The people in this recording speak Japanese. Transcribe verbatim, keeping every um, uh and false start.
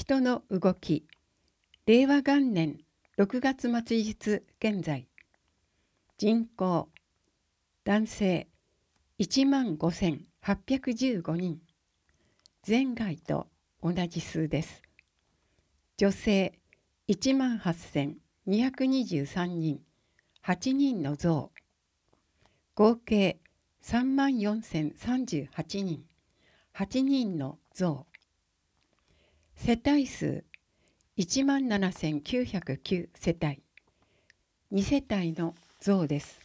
人の動き、令和元年ろくがつ末日現在、人口、男性いちまんごせんはっぴゃくじゅうごにん、前回と同じ数です。女性いちまんはっせんにひゃくにじゅうさんにん、はちにんの増。合計さんまんよんせんさんじゅうはちにん、はちにんの増。世帯数いちまんななせんきゅうひゃくきゅう世帯、に世帯の増です。